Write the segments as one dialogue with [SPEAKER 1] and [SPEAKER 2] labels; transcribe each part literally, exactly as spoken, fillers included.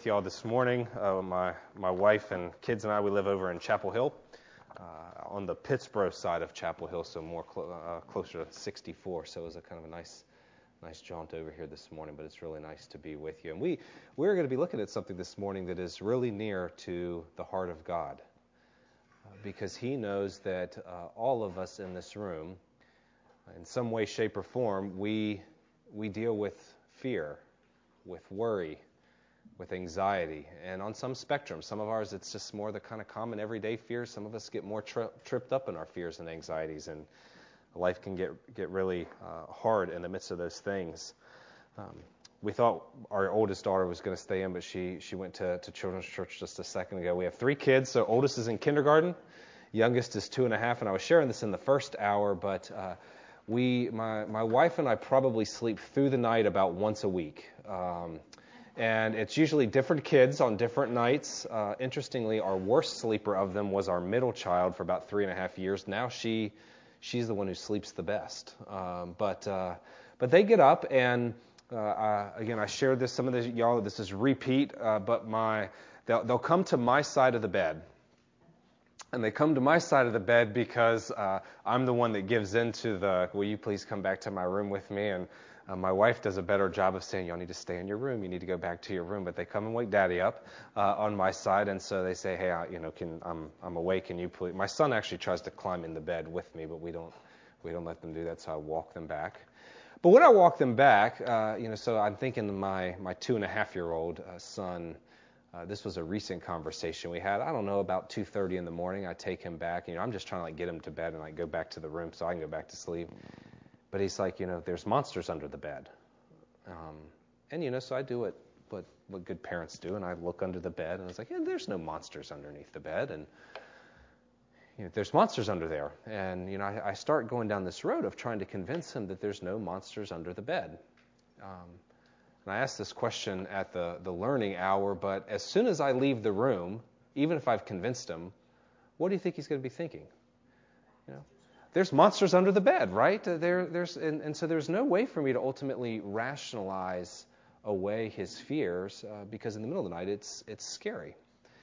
[SPEAKER 1] with y'all this morning. Uh, my my wife and kids and I, we live over in Chapel Hill, uh, on the Pittsboro side of Chapel Hill, so more clo- uh, closer to sixty-four. So it was a kind of a nice nice jaunt over here this morning, but it's really nice to be with you. And we we're going to be looking at something this morning that is really near to the heart of God, uh, because He knows that uh, all of us in this room, in some way, shape, or form, we we deal with fear, with worry, with anxiety, and on some spectrum. Some of ours, it's just more the kind of common everyday fears. Some of us get more tri- tripped up in our fears and anxieties, and life can get get really uh, hard in the midst of those things. Um, we thought our oldest daughter was going to stay in, but she she went to, to children's church just a second ago. We have three kids, so oldest is in kindergarten, youngest is two and a half, and I was sharing this in the first hour, but uh, we, my my wife and I probably sleep through the night about once a week. Um, And it's usually different kids on different nights. Uh, interestingly, our worst sleeper of them was our middle child for about three and a half years. Now she, she's the one who sleeps the best. Um, but uh, but they get up, and uh, I, again, I shared this. Some of this, y'all, this is repeat. Uh, but my, they'll they'll come to my side of the bed, and they come to my side of the bed because uh, I'm the one that gives in to the, will you please come back to my room with me? And Uh, my wife does a better job of saying, y'all need to stay in your room. You need to go back to your room. But they come and wake Daddy up uh, on my side, and so they say, hey, I, you know, can I'm I'm awake. Can you please? My son actually tries to climb in the bed with me, but we don't we don't let them do that. So I walk them back. But when I walk them back, uh, you know, so I'm thinking my my two and a half year old uh, son. Uh, this was a recent conversation we had. I don't know, about two thirty in the morning. I take him back. You know, I'm just trying to like get him to bed and like go back to the room so I can go back to sleep. But he's like, you know, there's monsters under the bed. Um, and, you know, so I do what, what what good parents do, and I look under the bed, and I was like, yeah, there's no monsters underneath the bed. And, you know, there's monsters under there. And, you know, I, I start going down this road of trying to convince him that there's no monsters under the bed. Um, and I asked this question at the, the learning hour, but as soon as I leave the room, even if I've convinced him, what do you think he's going to be thinking? You know? There's monsters under the bed, right? There, there's, and, and so there's no way for me to ultimately rationalize away his fears uh, because in the middle of the night it's it's scary.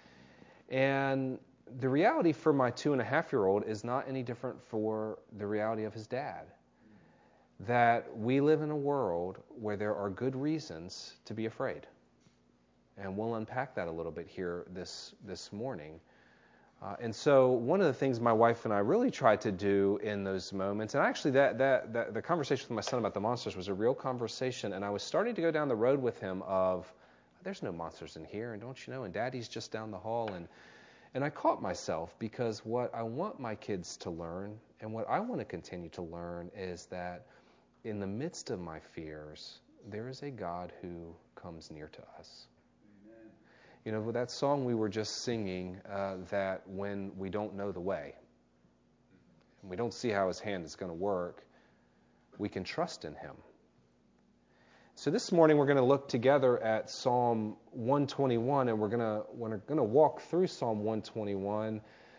[SPEAKER 1] And the reality for my two and a half year old is not any different for the reality of his dad. That we live in a world where there are good reasons to be afraid, and we'll unpack that a little bit here this this morning. Uh, and so one of the things my wife and I really tried to do in those moments, and actually that, that, that the conversation with my son about the monsters was a real conversation, and I was starting to go down the road with him of, there's no monsters in here, and don't you know, and Daddy's just down the hall, and and I caught myself because what I want my kids to learn, and what I want to continue to learn, is that in the midst of my fears, there is a God who comes near to us. You know, with that song we were just singing, uh, that when we don't know the way, and we don't see how His hand is going to work, we can trust in Him. So this morning we're going to look together at Psalm one twenty-one, and we're going to we're going to walk through Psalm one twenty-one.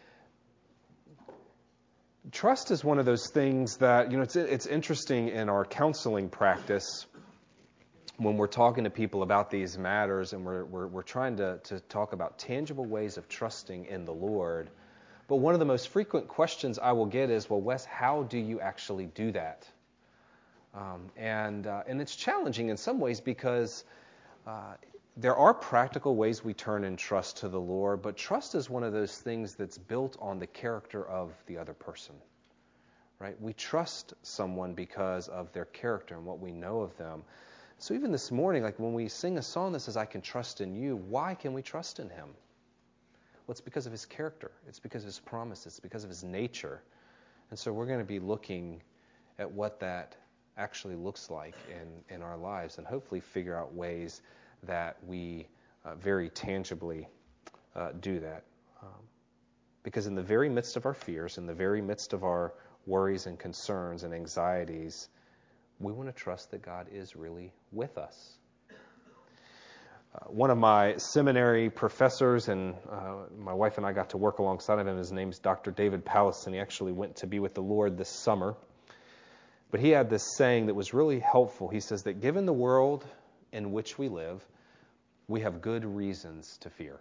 [SPEAKER 1] Trust is one of those things that, you know, it's it's interesting in our counseling practice. When we're talking to people about these matters, and we're we're, we're trying to, to talk about tangible ways of trusting in the Lord, but one of the most frequent questions I will get is, well, Wes, how do you actually do that? Um, and uh, and it's challenging in some ways because uh, there are practical ways we turn in trust to the Lord, but trust is one of those things that's built on the character of the other person, right? We trust someone because of their character and what we know of them. So even this morning, like when we sing a song that says, I can trust in you, why can we trust in Him? Well, it's because of His character. It's because of His promise. It's because of His nature. And so we're going to be looking at what that actually looks like in, in our lives, and hopefully figure out ways that we uh, very tangibly uh, do that. Um, because in the very midst of our fears, in the very midst of our worries and concerns and anxieties, we want to trust that God is really with us. Uh, one of my seminary professors, and uh, my wife and I got to work alongside of him, his name's Doctor David Pallison. He actually went to be with the Lord this summer. But he had this saying that was really helpful. He says that given the world in which we live, we have good reasons to fear.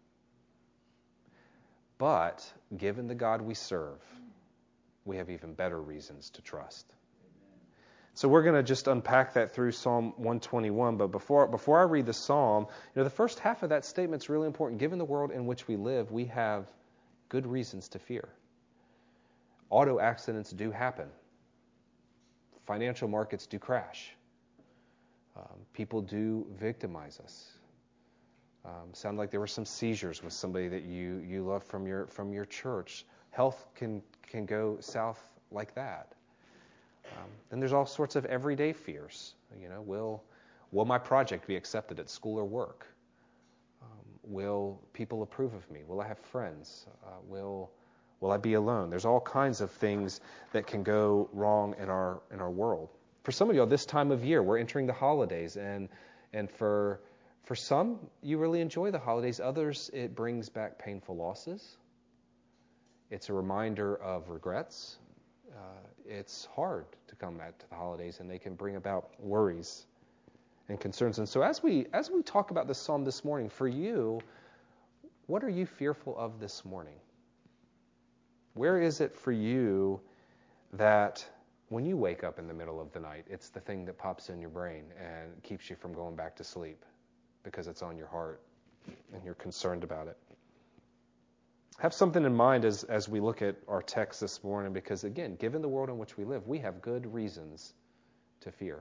[SPEAKER 1] But given the God we serve, we have even better reasons to trust. So we're going to just unpack that through Psalm one twenty-one. But before before I read the psalm, you know, the first half of that statement is really important. Given the world in which we live, we have good reasons to fear. Auto accidents do happen. Financial markets do crash. Um, people do victimize us. Um, sound like there were some seizures with somebody that you you love from your from your church. Health can can go south like that. Um, then there's all sorts of everyday fears. You know, will will my project be accepted at school or work? Um, will people approve of me? Will I have friends? Uh, will will I be alone? There's all kinds of things that can go wrong in our in our world. For some of you, this time of year, we're entering the holidays, and and for for some, you really enjoy the holidays. Others, it brings back painful losses. It's a reminder of regrets. Uh, it's hard to come back to the holidays, and they can bring about worries and concerns. And so as we as we talk about this psalm this morning, for you, what are you fearful of this morning? Where is it for you that when you wake up in the middle of the night, it's the thing that pops in your brain and keeps you from going back to sleep because it's on your heart and you're concerned about it? Have something in mind as, as we look at our text this morning, because again, given the world in which we live, we have good reasons to fear.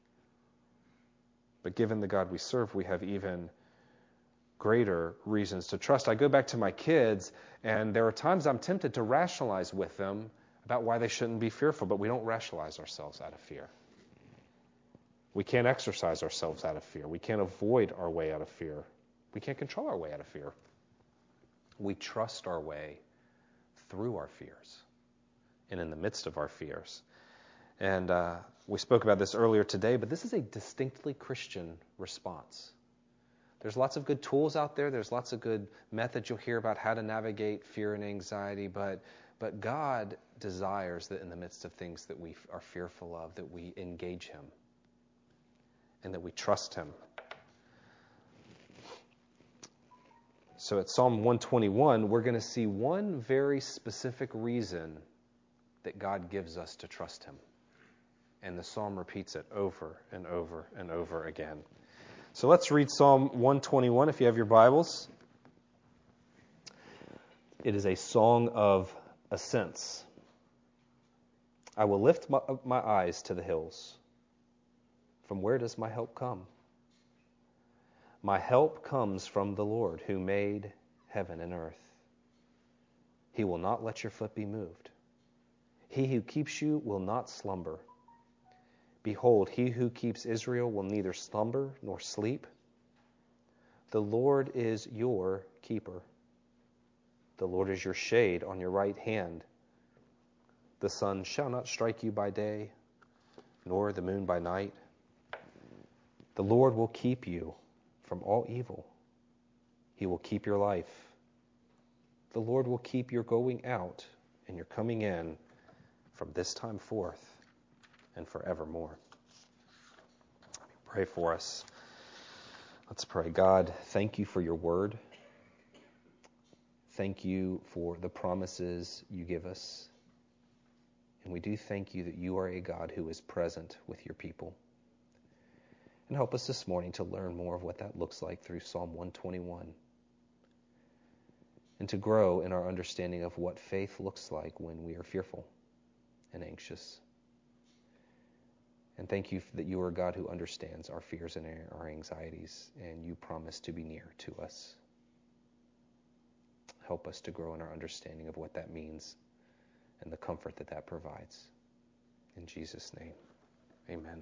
[SPEAKER 1] But given the God we serve, we have even greater reasons to trust. I go back to my kids, and there are times I'm tempted to rationalize with them about why they shouldn't be fearful, but we don't rationalize ourselves out of fear. We can't exercise ourselves out of fear. We can't avoid our way out of fear. We can't control our way out of fear. We trust our way through our fears and in the midst of our fears. And uh, we spoke about this earlier today, but this is a distinctly Christian response. There's lots of good tools out there. There's lots of good methods you'll hear about how to navigate fear and anxiety, but but God desires that in the midst of things that we are fearful of, that we engage Him and that we trust Him. So at Psalm one twenty-one, we're going to see one very specific reason that God gives us to trust Him. And the psalm repeats it over and over and over again. So let's read Psalm one twenty-one if you have your Bibles. It is a song of ascents. I will lift my, my eyes to the hills. From where does my help come? My help comes from the Lord who made heaven and earth. He will not let your foot be moved. He who keeps you will not slumber. Behold, he who keeps Israel will neither slumber nor sleep. The Lord is your keeper. The Lord is your shade on your right hand. The sun shall not strike you by day, nor the moon by night. The Lord will keep you from all evil. He will keep your life. The Lord will keep your going out and your coming in from this time forth and forevermore. Let me pray for us. Let's pray. God, thank you for your word. Thank you for the promises you give us. And we do thank you that you are a God who is present with your people. And help us this morning to learn more of what that looks like through Psalm one twenty-one. And to grow in our understanding of what faith looks like when we are fearful and anxious. And thank you that you are a God who understands our fears and our anxieties, and you promise to be near to us. Help us to grow in our understanding of what that means and the comfort that that provides. In Jesus' name, amen.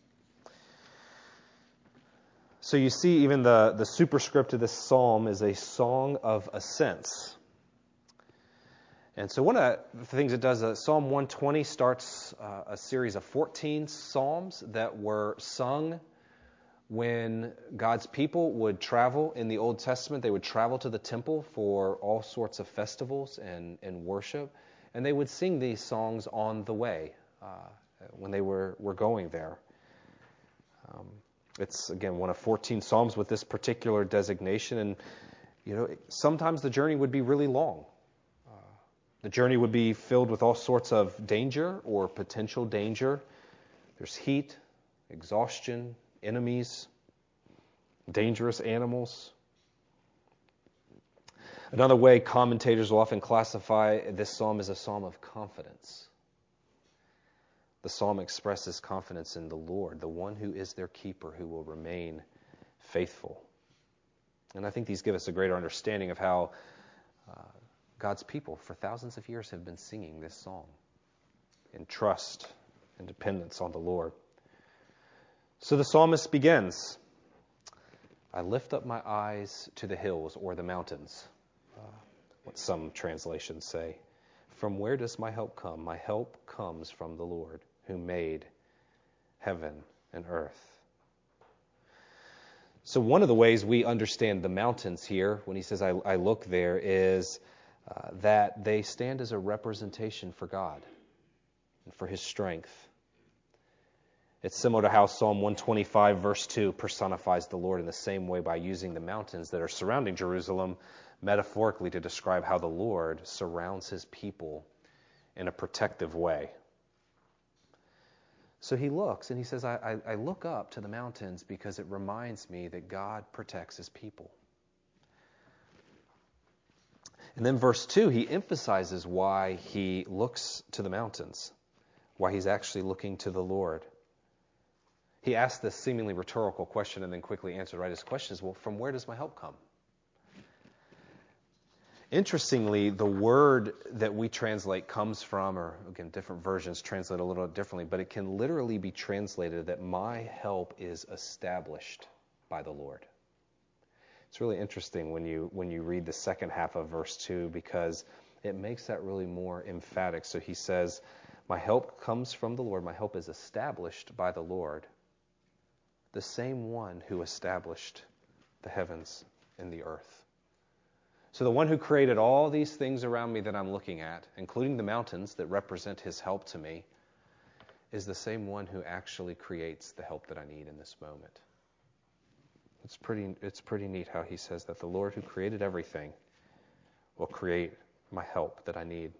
[SPEAKER 1] So you see, even the, the superscript of this psalm is a song of ascents. And so one of the things it does, uh, Psalm one twenty starts uh, a series of fourteen psalms that were sung when God's people would travel in the Old Testament. They would travel to the temple for all sorts of festivals and, and worship. And they would sing these songs on the way uh, when they were, were going there. Um, It's, again, one of fourteen psalms with this particular designation. And, you know, sometimes the journey would be really long. Uh, the journey would be filled with all sorts of danger or potential danger. There's heat, exhaustion, enemies, dangerous animals. Another way commentators will often classify this psalm as a psalm of confidence. The psalm expresses confidence in the Lord, the one who is their keeper, who will remain faithful. And I think these give us a greater understanding of how uh, God's people for thousands of years have been singing this song in trust and dependence on the Lord. So the psalmist begins, I lift up my eyes to the hills or the mountains, uh, what some translations say. From where does my help come? My help comes from the Lord, who made heaven and earth. So one of the ways we understand the mountains here, when he says, I, I look there, is uh, that they stand as a representation for God and for his strength. It's similar to how Psalm one twenty-five, verse two, personifies the Lord in the same way by using the mountains that are surrounding Jerusalem metaphorically to describe how the Lord surrounds his people in a protective way. So he looks and he says, I, I, I look up to the mountains because it reminds me that God protects his people. And then verse two, he emphasizes why he looks to the mountains, why he's actually looking to the Lord. He asks this seemingly rhetorical question and then quickly answered, right? His question is, well, from where does my help come? Interestingly, the word that we translate comes from, or again, different versions translate a little differently, but it can literally be translated that my help is established by the Lord. It's really interesting when you when you read the second half of verse two, because it makes that really more emphatic. So he says, my help comes from the Lord, my help is established by the Lord, the same one who established the heavens and the earth. So the one who created all these things around me that I'm looking at, including the mountains that represent his help to me, is the same one who actually creates the help that I need in this moment. It's pretty, it's pretty neat how he says that the Lord who created everything will create my help that I need.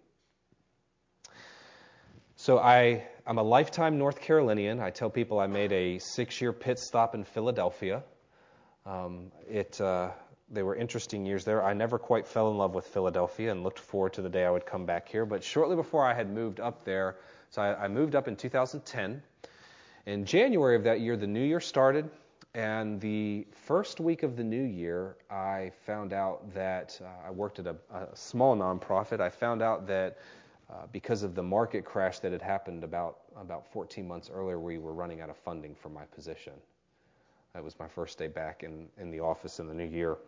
[SPEAKER 1] So I, I'm a lifetime North Carolinian. I tell people I made a six-year pit stop in Philadelphia. Um, it... Uh, They were interesting years there. I never quite fell in love with Philadelphia and looked forward to the day I would come back here. But shortly before I had moved up there, so I, I moved up in two thousand ten. In January of that year, the new year started. And the first week of the new year, I found out that uh, I worked at a, a small nonprofit. I found out that uh, because of the market crash that had happened about, about fourteen months earlier, we were running out of funding for my position. That was my first day back in, in the office in the new year.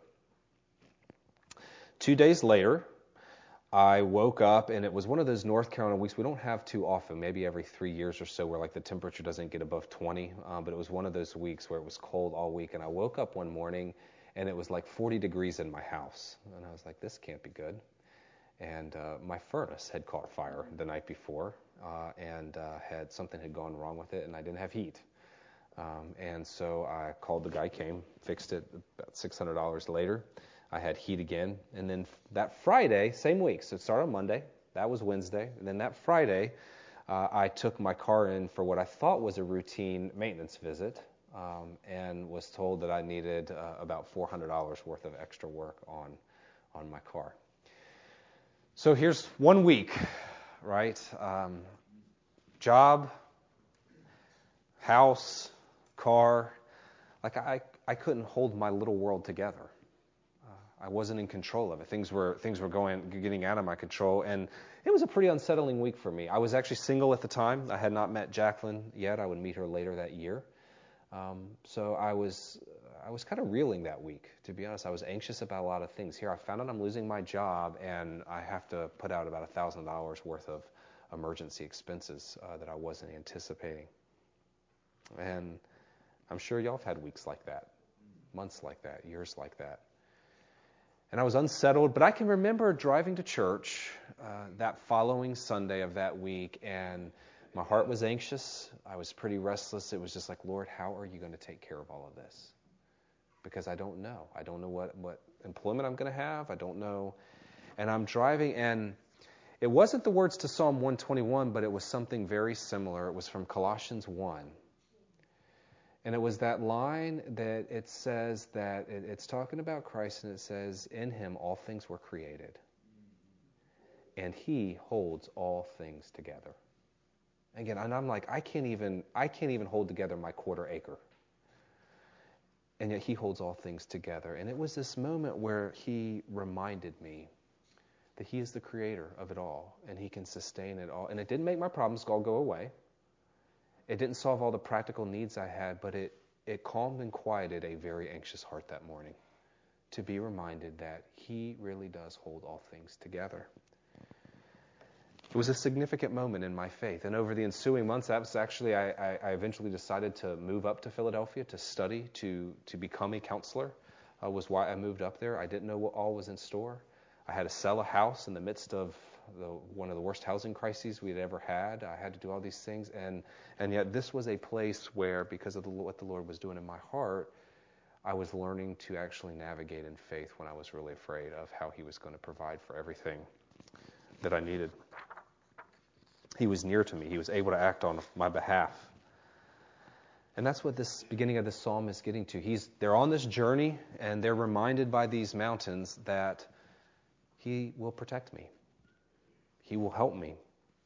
[SPEAKER 1] Two days later, I woke up, and it was one of those North Carolina weeks we don't have too often, maybe every three years or so, where like the temperature doesn't get above twenty. Um, but it was one of those weeks where it was cold all week, and I woke up one morning, and it was like forty degrees in my house, and I was like, this can't be good. And uh, my furnace had caught fire the night before, uh, and uh, had something had gone wrong with it, and I didn't have heat. Um, and so I called the guy, came, fixed it. About six hundred dollars later, I had heat again. And then that Friday, same week, so it started on Monday, that was Wednesday. And then that Friday, uh, I took my car in for what I thought was a routine maintenance visit, um, and was told that I needed uh, about four hundred dollars worth of extra work on, on my car. So here's one week, right? Um, job, house, car. Like I, I couldn't hold my little world together. I wasn't in control of it. Things were things were going getting out of my control, and it was a pretty unsettling week for me. I was actually single at the time. I had not met Jacqueline yet. I would meet her later that year. Um, so I was I was kind of reeling that week, to be honest. I was anxious about a lot of things. Here, I found out I'm losing my job, and I have to put out about a thousand dollars worth of emergency expenses uh, that I wasn't anticipating. And I'm sure y'all have had weeks like that, months like that, years like that. And I was unsettled, but I can remember driving to church uh, that following Sunday of that week and My heart was anxious. I was pretty restless. It was just like, Lord, how are you going to take care of all of this? Because I don't know. I don't know what, what employment I'm going to have. I don't know. And I'm driving, and it wasn't the words to Psalm one twenty-one, but it was something very similar. It was from Colossians one. And it was that line that it says that it, it's talking about Christ, and it says, in him all things were created, and he holds all things together. Again, and I'm like, I can't even, I can't even hold together my quarter acre. And yet he holds all things together. And it was this moment where he reminded me that he is the creator of it all, and he can sustain it all. And it didn't make my problems all go away. It didn't solve all the practical needs I had, but it, it calmed and quieted a very anxious heart that morning to be reminded that he really does hold all things together. It was a significant moment in my faith. And over the ensuing months, that was actually, I, I, I eventually decided to move up to Philadelphia to study, to, to become a counselor, uh, was why I moved up there. I didn't know what all was in store. I had to sell a house in the midst of the, one of the worst housing crises we had ever had. I had to do all these things. And, and yet this was a place where, because of the, what the Lord was doing in my heart, I was learning to actually navigate in faith when I was really afraid of how he was going to provide for everything that I needed. He was near to me. He was able to act on my behalf. And that's what this beginning of this psalm is getting to. He's they're on this journey, and they're reminded by these mountains that he will protect me. He will help me.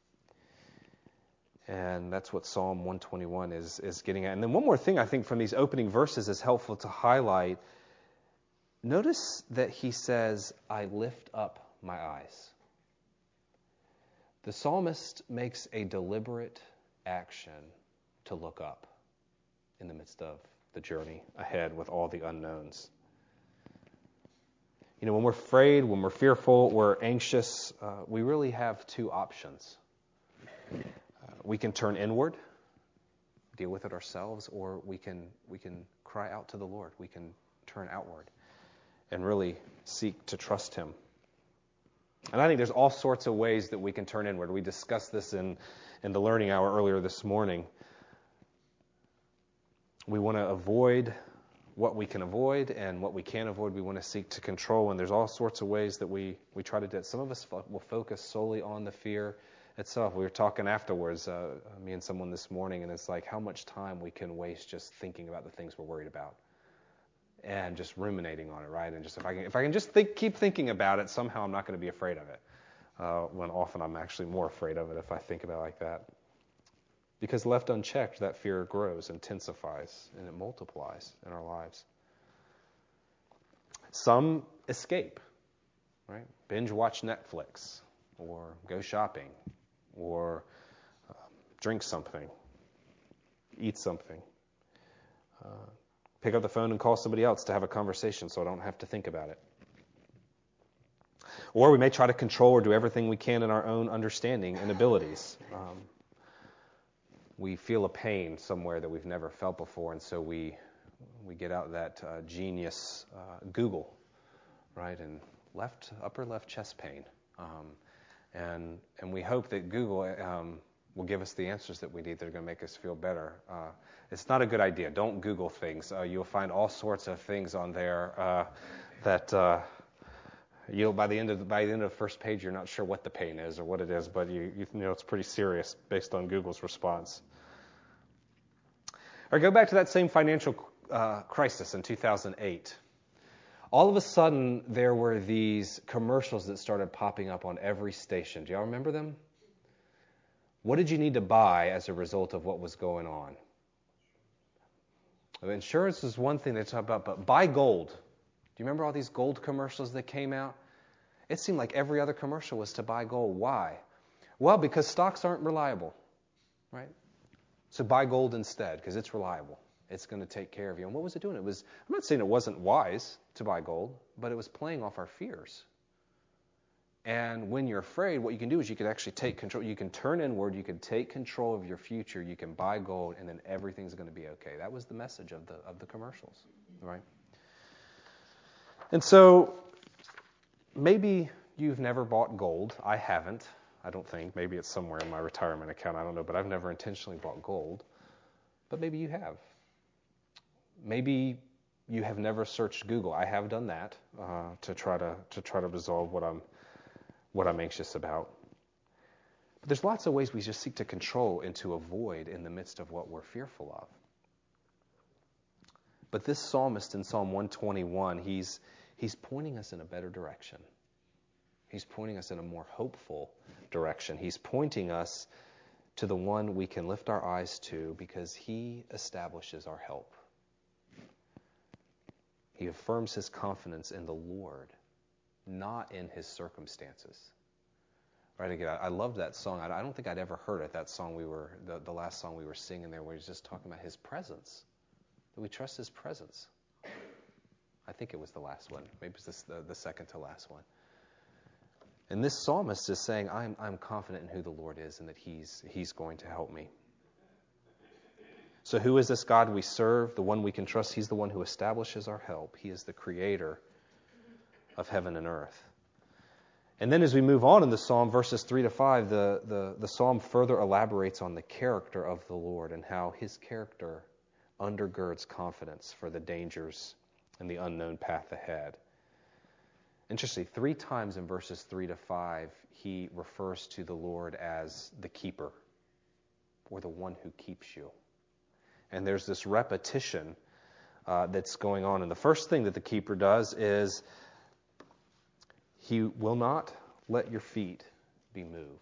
[SPEAKER 1] And that's what Psalm one twenty-one is, is getting at. And then one more thing I think from these opening verses is helpful to highlight. Notice that he says, I lift up my eyes. The psalmist makes a deliberate action to look up in the midst of the journey ahead with all the unknowns. You know, when we're afraid, when we're fearful, we're anxious, uh, we really have two options. Uh, we can turn inward, deal with it ourselves, or we can we can cry out to the Lord. We can turn outward and really seek to trust him. And I think there's all sorts of ways that we can turn inward. We discussed this in, in the learning hour earlier this morning. We want to avoid what we can avoid, and what we can't avoid we want to seek to control. And there's all sorts of ways that we, we try to do it. Some of us fo- will focus solely on the fear itself. We were talking afterwards, uh, me and someone this morning, and it's like how much time we can waste just thinking about the things we're worried about. And just ruminating on it, right? And just if I can, if I can just think, keep thinking about it, somehow I'm not going to be afraid of it. Uh, when often I'm actually more afraid of it if I think about it like that. Because left unchecked, that fear grows, intensifies, and it multiplies in our lives. Some escape, right? Binge watch Netflix, or go shopping, or uh, drink something, eat something. Uh, Pick up the phone and call somebody else to have a conversation so I don't have to think about it. Or we may try to control or do everything we can in our own understanding and abilities. Um, we feel a pain somewhere that we've never felt before, and so we we get out that uh, genius uh, Google, right, and left upper left chest pain. Um, and and we hope that Google um, will give us the answers that we need that are going to make us feel better. Uh, it's not a good idea. Don't Google things. Uh, you'll find all sorts of things on there uh, that uh, you'll by the end of the, by the end of the first page you're not sure what the pain is or what it is, but you you know it's pretty serious based on Google's response. Or go back to that same financial uh, crisis in two thousand eight. All of a sudden there were these commercials that started popping up on every station. Do y'all remember them? What did you need to buy as a result of what was going on? Insurance is one thing they talk about, but buy gold. Do you remember all these gold commercials that came out? It seemed like every other commercial was to buy gold. Why? Well, because stocks aren't reliable, right? So buy gold instead, because it's reliable. It's going to take care of you. And what was it doing? It was, I'm not saying it wasn't wise to buy gold, but it was playing off our fears. And when you're afraid, what you can do is you can actually take control. You can turn inward. You can take control of your future. You can buy gold, and then everything's going to be okay. That was the message of the of the commercials, right? And so maybe you've never bought gold. I haven't. I don't think. Maybe it's somewhere in my retirement account. I don't know. But I've never intentionally bought gold. But maybe you have. Maybe you have never searched Google. I have done that uh, to try to to try to resolve what I'm what I'm anxious about. But there's lots of ways we just seek to control and to avoid in the midst of what we're fearful of. But this psalmist in Psalm one twenty-one, he's he's pointing us in a better direction. He's pointing us in a more hopeful direction. He's pointing us to the one we can lift our eyes to because he establishes our help. He affirms his confidence in the Lord, not in his circumstances. Right, again, I, I loved that song. I, I don't think I'd ever heard it, that song we were, the, the last song we were singing there, where he's just talking about his presence. That we trust his presence. I think it was the last one. Maybe it's this, the, the second to last one. And this psalmist is saying, I'm, I'm confident in who the Lord is and that he's, he's going to help me. So who is this God we serve, the one we can trust? He's the one who establishes our help. He is the creator of heaven and earth. And then as we move on in the psalm, verses three to five, the, the, the psalm further elaborates on the character of the Lord and how his character undergirds confidence for the dangers and the unknown path ahead. Interesting, three times in verses three to five, he refers to the Lord as the keeper, or the one who keeps you. And there's this repetition uh, that's going on. And the first thing that the keeper does is he will not let your feet be moved.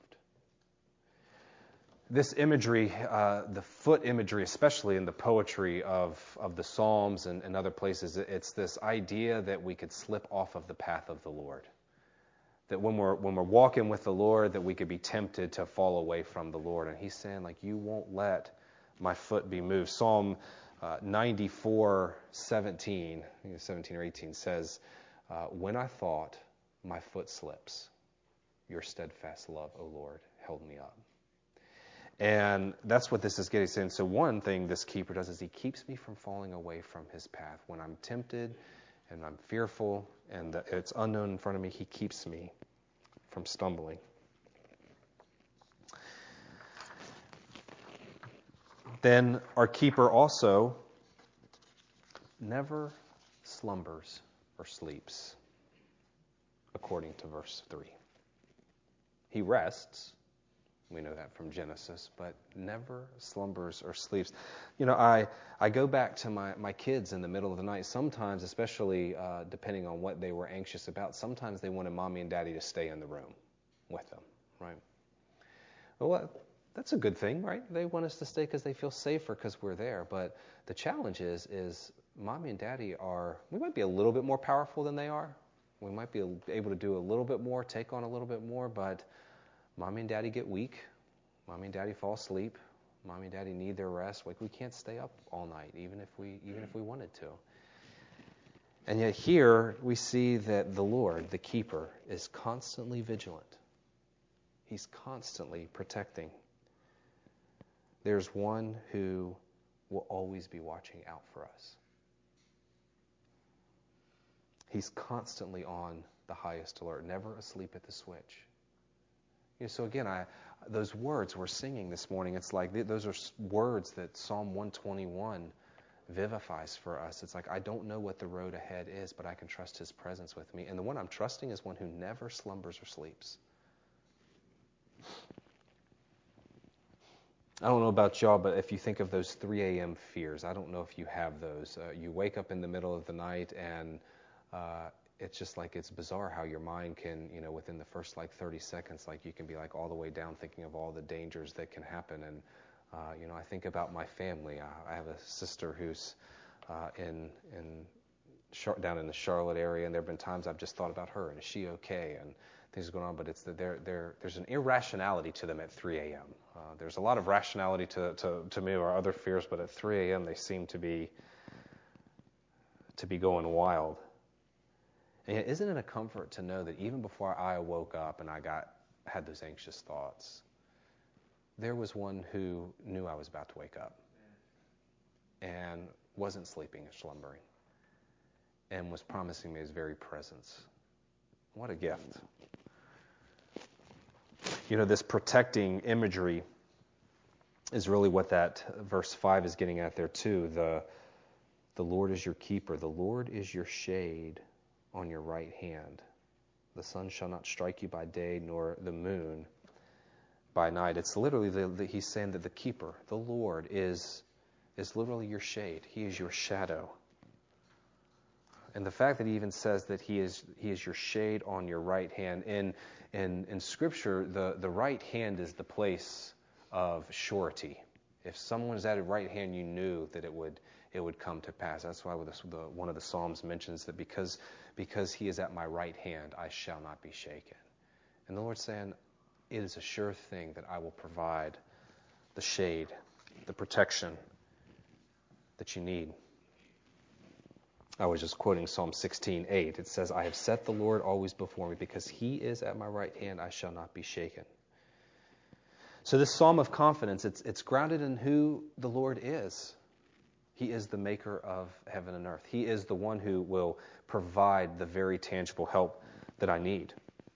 [SPEAKER 1] This imagery, uh, the foot imagery, especially in the poetry of, of the Psalms and, and other places, it's this idea that we could slip off of the path of the Lord. That when we're when we're walking with the Lord, that we could be tempted to fall away from the Lord. And he's saying, like, you won't let my foot be moved. Psalm uh, ninety-four seventeen, I think it's seventeen or eighteen, says, uh, when I thought my foot slips, your steadfast love, O Lord, held me up. And that's what this is getting saying. So one thing this keeper does is he keeps me from falling away from his path. When I'm tempted and I'm fearful and it's unknown in front of me, he keeps me from stumbling. Then our keeper also never slumbers or sleeps, according to verse three. He rests. We know that from Genesis, but never slumbers or sleeps. You know, I, I go back to my, my kids in the middle of the night. Sometimes, especially uh, depending on what they were anxious about, sometimes they wanted mommy and daddy to stay in the room with them, right? Well, that's a good thing, right? They want us to stay because they feel safer because we're there. But the challenge is, is mommy and daddy are, we might be a little bit more powerful than they are. We might be able to do a little bit more, take on a little bit more, but mommy and daddy get weak. Mommy and daddy fall asleep. Mommy and daddy need their rest. Like, we can't stay up all night, even if we even if we wanted to. And yet here we see that the Lord, the keeper, is constantly vigilant. He's constantly protecting. There's one who will always be watching out for us. He's constantly on the highest alert, never asleep at the switch. You know, so again, I, those words we're singing this morning, it's like those are words that Psalm one twenty-one vivifies for us. It's like, I don't know what the road ahead is, but I can trust his presence with me. And the one I'm trusting is one who never slumbers or sleeps. I don't know about y'all, but if you think of those three a.m. fears, I don't know if you have those. Uh, you wake up in the middle of the night and uh, it's just like, it's bizarre how your mind can, you know, within the first like thirty seconds, like you can be like all the way down thinking of all the dangers that can happen. And, uh, you know, I think about my family. I, I have a sister who's uh, in, in Char- down in the Charlotte area, and there have been times I've just thought about her, and is she okay? And things are going on, but it's that they're, they're, there's an irrationality to them at three a.m. Uh, there's a lot of rationality to, to, to me or other fears, but at three a.m. they seem to be to be going wild. And yet, isn't it a comfort to know that even before I woke up and I got had those anxious thoughts, there was one who knew I was about to wake up and wasn't sleeping or slumbering and was promising me his very presence. What a gift. You know, this protecting imagery is really what that verse five is getting at there too. The, the Lord is your keeper. The Lord is your shade on your right hand. The sun shall not strike you by day, nor the moon by night. It's literally, the, the, he's saying that the keeper, the Lord, is, is literally your shade. He is your shadow. And the fact that he even says that he is he is your shade on your right hand. In in, in Scripture, the, the right hand is the place of surety. If someone is at your right hand, you knew that it would it would come to pass. That's why this, the, one of the Psalms mentions that because because he is at my right hand, I shall not be shaken. And the Lord's saying, it is a sure thing that I will provide the shade, the protection that you need. I was just quoting Psalm sixteen eight. It says, I have set the Lord always before me. Because he is at my right hand, I shall not be shaken. So this psalm of confidence, it's, it's grounded in who the Lord is. He is the maker of heaven and earth. He is the one who will provide the very tangible help that I need.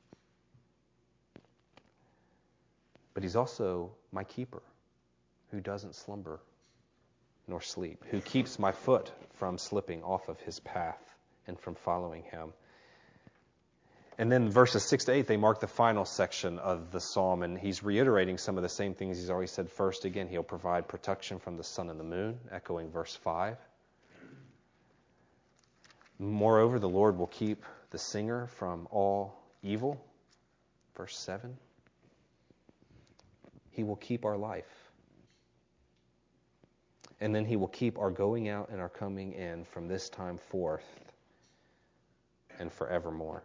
[SPEAKER 1] But he's also my keeper, who doesn't slumber nor sleep, who keeps my foot from slipping off of his path and from following him. And then verses six to eight, they mark the final section of the psalm, and he's reiterating some of the same things he's already said first. Again, he'll provide protection from the sun and the moon, echoing verse five. Moreover, the Lord will keep the singer from all evil, verse seven. He will keep our life. And then he will keep our going out and our coming in from this time forth and forevermore.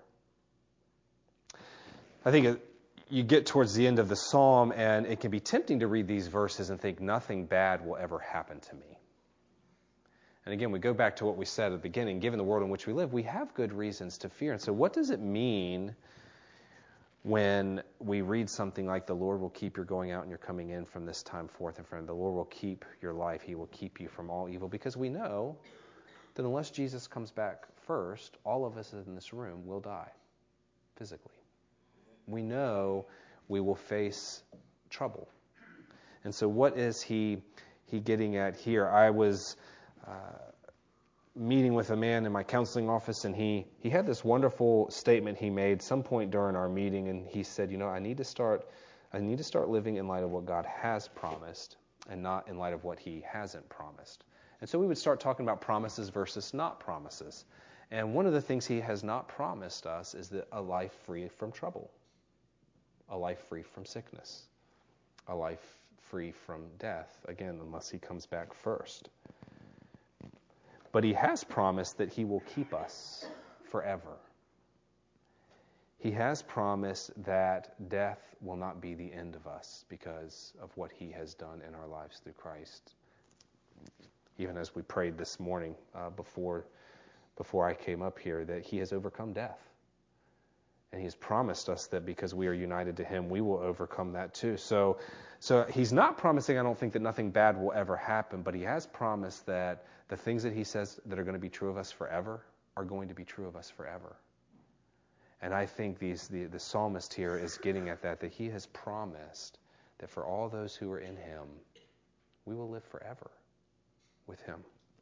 [SPEAKER 1] I think it, you get towards the end of the psalm, and it can be tempting to read these verses and think nothing bad will ever happen to me. And again, we go back to what we said at the beginning. Given the world in which we live, we have good reasons to fear. And so what does it mean when we read something like, the Lord will keep your going out and your coming in from this time forth and from, the Lord will keep your life, he will keep you from all evil? Because we know that unless Jesus comes back first, all of us in this room will die physically. We know we will face trouble. And so what is he he getting at here? I was uh, meeting with a man in my counseling office, and he, he had this wonderful statement he made some point during our meeting, and he said, you know, I need to start I need to start living in light of what God has promised and not in light of what he hasn't promised. And so we would start talking about promises versus not promises. And one of the things he has not promised us is that a life free from trouble, a life free from sickness, a life free from death, again, unless he comes back first. But he has promised that he will keep us forever. He has promised that death will not be the end of us because of what he has done in our lives through Christ. Even as we prayed this morning uh, before, before I came up here, that he has overcome death. And he has promised us that because we are united to him, we will overcome that too. So, so he's not promising, I don't think, that nothing bad will ever happen, but he has promised that the things that he says that are going to be true of us forever are going to be true of us forever. And I think these, the, the psalmist here is getting at that, that he has promised that for all those who are in him, we will live forever with him.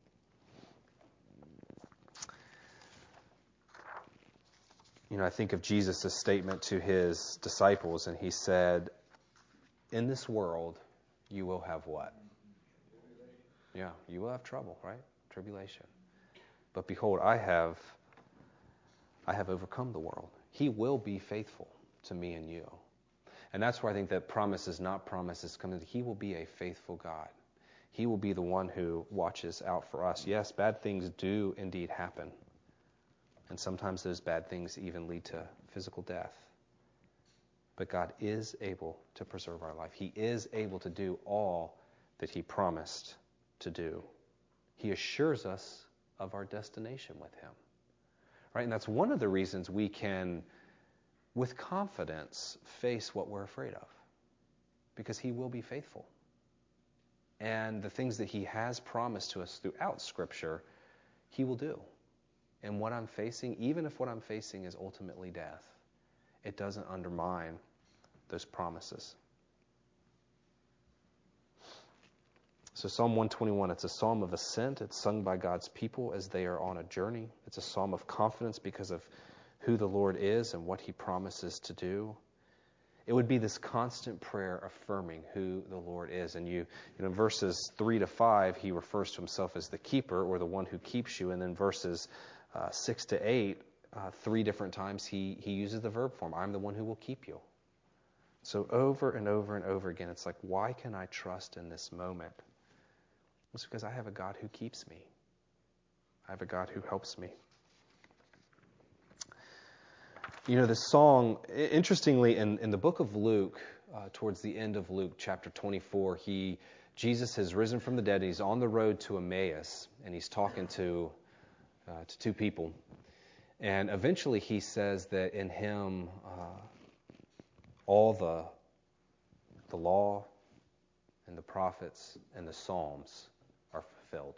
[SPEAKER 1] You know, I think of Jesus' statement to his disciples, and he said, in this world, you will have what? Yeah, you will have trouble, right? Tribulation. But behold, I have, I have overcome the world. He will be faithful to me and you. And that's where I think that promises, not promises, come in. He will be a faithful God. He will be the one who watches out for us. Yes, bad things do indeed happen. And sometimes those bad things even lead to physical death. But God is able to preserve our life. He is able to do all that he promised to do. He assures us of our destination with him. Right? And that's one of the reasons we can, with confidence, face what we're afraid of. Because he will be faithful. And the things that he has promised to us throughout Scripture, he will do. And what I'm facing, even if what I'm facing is ultimately death, it doesn't undermine those promises. So Psalm one twenty-one, it's a psalm of ascent. It's sung by God's people as they are on a journey. It's a psalm of confidence because of who the Lord is and what he promises to do. It would be this constant prayer affirming who the Lord is. And you, you know, in verses three to five, he refers to himself as the keeper or the one who keeps you. And then verses uh, six to eight, uh, three different times, he, he uses the verb form. I'm the one who will keep you. So over and over and over again, it's like, why can I trust in this moment? It's because I have a God who keeps me. I have a God who helps me. You know, this song, interestingly, in, in the book of Luke, uh, towards the end of Luke chapter twenty-four, he Jesus has risen from the dead, and he's on the road to Emmaus, and he's talking to uh, to two people. And eventually he says that in him, uh, all the the law and the prophets and the Psalms are fulfilled.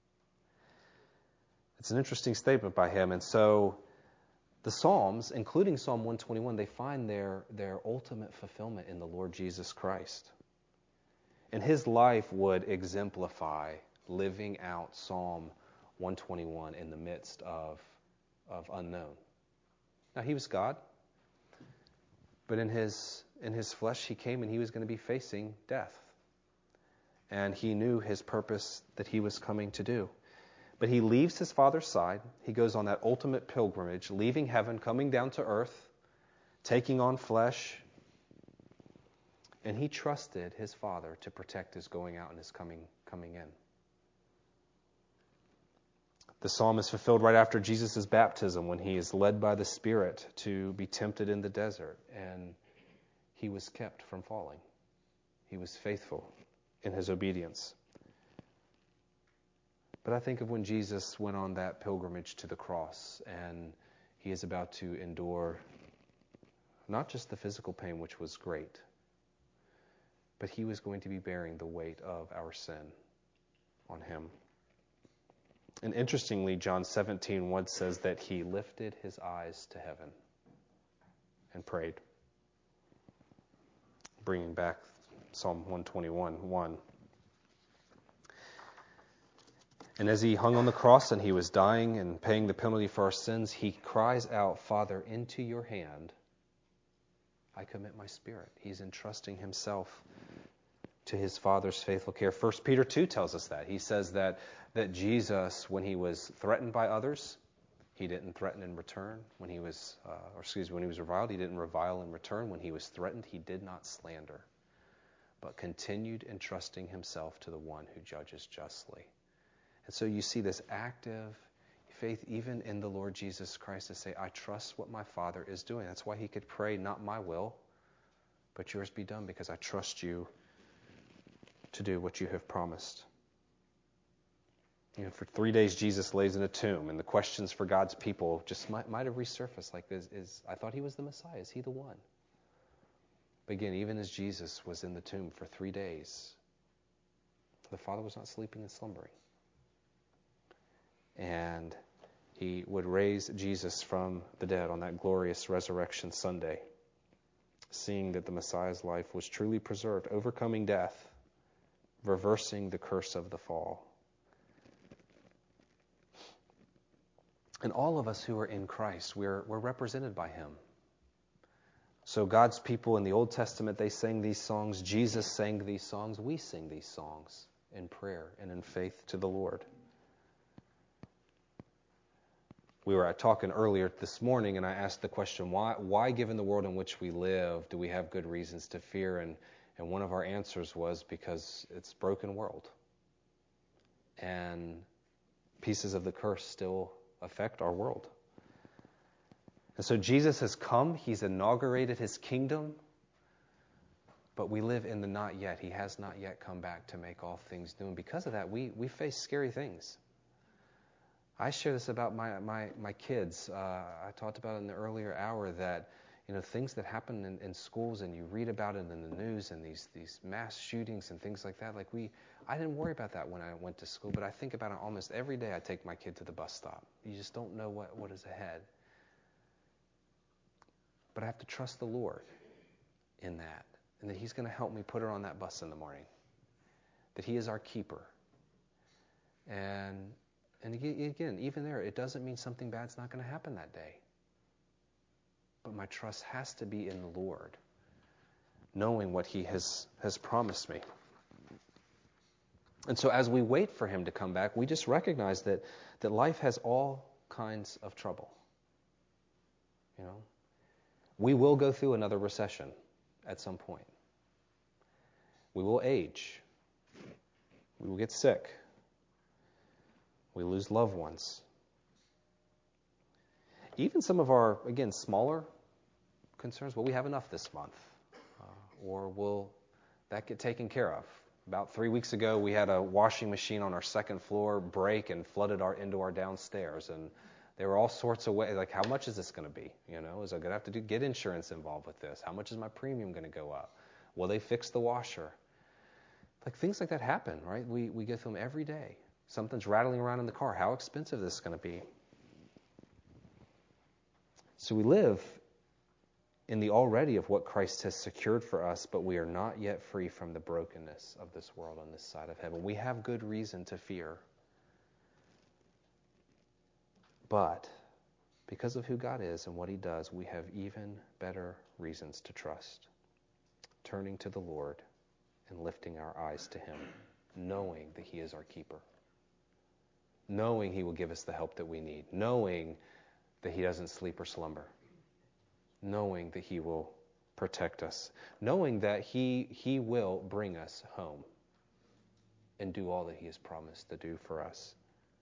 [SPEAKER 1] It's an interesting statement by him. And so the Psalms, including Psalm one twenty-one, they find their, their ultimate fulfillment in the Lord Jesus Christ. And his life would exemplify living out Psalm one twenty-one in the midst of, of unknown. Now, he was God, but in his, in his flesh he came and he was going to be facing death. And he knew his purpose that he was coming to do. But he leaves his Father's side. He goes on that ultimate pilgrimage, leaving heaven, coming down to earth, taking on flesh. And he trusted his Father to protect his going out and his coming, coming in. The psalm is fulfilled right after Jesus' baptism, when he is led by the Spirit to be tempted in the desert. And he was kept from falling. He was faithful in his obedience. But I think of when Jesus went on that pilgrimage to the cross, and he is about to endure not just the physical pain, which was great, but he was going to be bearing the weight of our sin on him. And interestingly, John seventeen one says that he lifted his eyes to heaven and prayed, bringing back Psalm one twenty-one one. And as he hung on the cross and he was dying and paying the penalty for our sins, he cries out, Father, into your hand I commit my spirit. He's entrusting himself to his Father's faithful care. First Peter two tells us that. He says that, that Jesus, when he was threatened by others, he didn't threaten in return. When he was, uh, or excuse me, when he was reviled, he didn't revile in return. When he was threatened, he did not slander, but continued entrusting himself to the one who judges justly. And so you see this active faith even in the Lord Jesus Christ to say, I trust what my Father is doing. That's why he could pray, not my will, but yours be done, because I trust you to do what you have promised. You know, for three days Jesus lays in a tomb, and the questions for God's people just might, might have resurfaced. Like, is, is I thought he was the Messiah. Is he the one? But again, even as Jesus was in the tomb for three days, the Father was not sleeping and slumbering. And he would raise Jesus from the dead on that glorious Resurrection Sunday, seeing that the Messiah's life was truly preserved, overcoming death, reversing the curse of the fall. And all of us who are in Christ, we're, we're represented by him. So God's people in the Old Testament, they sang these songs. Jesus sang these songs. We sing these songs in prayer and in faith to the Lord. We were talking earlier this morning, and I asked the question, why, why given the world in which we live, do we have good reasons to fear? And, and one of our answers was because it's a broken world. And pieces of the curse still affect our world. And so Jesus has come. He's inaugurated his kingdom. But we live in the not yet. He has not yet come back to make all things new. And because of that, we, we face scary things. I share this about my my, my kids. Uh, I talked about in the earlier hour that, you know, things that happen in, in schools, and you read about it in the news, and these these mass shootings and things like that. Like we, I didn't worry about that when I went to school, but I think about it almost every day. I take my kid to the bus stop. You just don't know what, what is ahead. But I have to trust the Lord in that, and that he's going to help me put her on that bus in the morning, that he is our keeper. And and again, even there, it doesn't mean something bad's not going to happen that day. But my trust has to be in the Lord, knowing what he has, has promised me. And so as we wait for him to come back, we just recognize that, that life has all kinds of trouble. You know, we will go through another recession at some point. We will age. We will get sick. We lose loved ones. Even some of our, again, smaller concerns, will we have enough this month? Uh, or will that get taken care of? About three weeks ago, we had a washing machine on our second floor break and flooded our into our downstairs. And there were all sorts of ways, like, how much is this going to be? You know, is I going to have to do, get insurance involved with this? How much is my premium going to go up? Will they fix the washer? Like, things like that happen, right? We, we go through them every day. Something's rattling around in the car. How expensive is this going to be? So we live in the already of what Christ has secured for us, but we are not yet free from the brokenness of this world on this side of heaven. We have good reason to fear. But because of who God is and what he does, we have even better reasons to trust. Turning to the Lord and lifting our eyes to him, knowing that he is our keeper. Knowing he will give us the help that we need. Knowing that he doesn't sleep or slumber. Knowing that he will protect us. Knowing that he he will bring us home and do all that he has promised to do for us.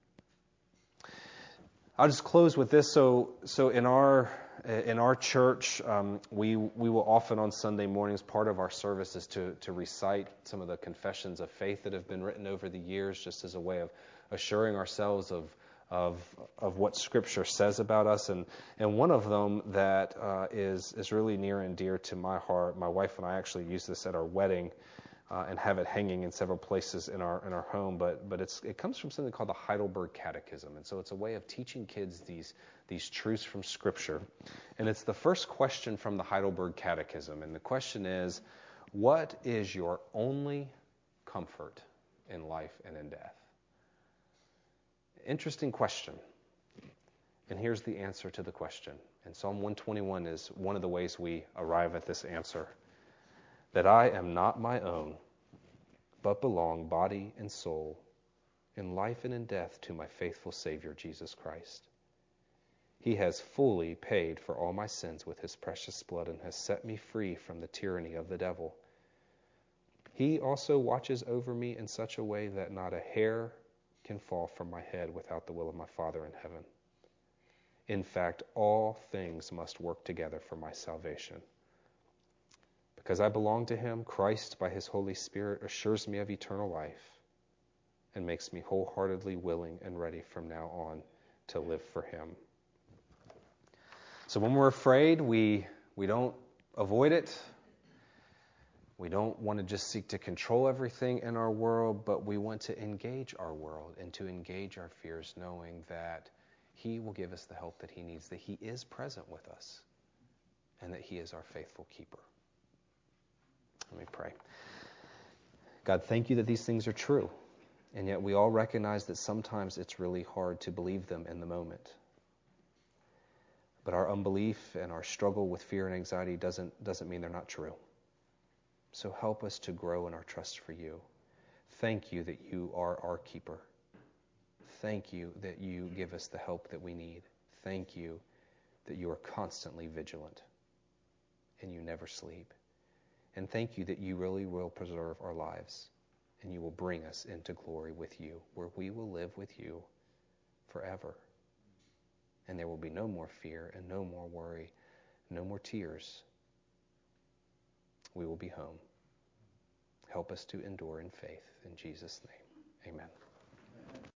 [SPEAKER 1] I'll just close with this. So so in our in our church, um, we we will often on Sunday mornings, part of our service is to to recite some of the confessions of faith that have been written over the years, just as a way of assuring ourselves of of of what Scripture says about us. And and one of them that uh, is is really near and dear to my heart. My wife and I actually used this at our wedding uh, and have it hanging in several places in our in our home. But but it's it comes from something called the Heidelberg Catechism, and so it's a way of teaching kids these these truths from Scripture. And it's the first question from the Heidelberg Catechism, and the question is, what is your only comfort in life and in death? Interesting question. And here's the answer to the question. And Psalm one twenty-one is one of the ways we arrive at this answer. That I am not my own, but belong body and soul, in life and in death, to my faithful Savior, Jesus Christ. He has fully paid for all my sins with his precious blood and has set me free from the tyranny of the devil. He also watches over me in such a way that not a hair can fall from my head without the will of my Father in heaven. In fact, all things must work together for my salvation. Because I belong to him, Christ, by his Holy Spirit, assures me of eternal life and makes me wholeheartedly willing and ready from now on to live for him. So when we're afraid, we we don't avoid it. We don't want to just seek to control everything in our world, but we want to engage our world and to engage our fears, knowing that he will give us the help that he needs, that he is present with us, and that he is our faithful keeper. Let me pray. God, thank you that these things are true, and yet we all recognize that sometimes it's really hard to believe them in the moment. But our unbelief and our struggle with fear and anxiety doesn't doesn't mean they're not true. So help us to grow in our trust for you. Thank you that you are our keeper. Thank you that you give us the help that we need. Thank you that you are constantly vigilant and you never sleep. And thank you that you really will preserve our lives and you will bring us into glory with you, where we will live with you forever. And there will be no more fear and no more worry, no more tears. We will be home. Help us to endure in faith. In Jesus' name, amen.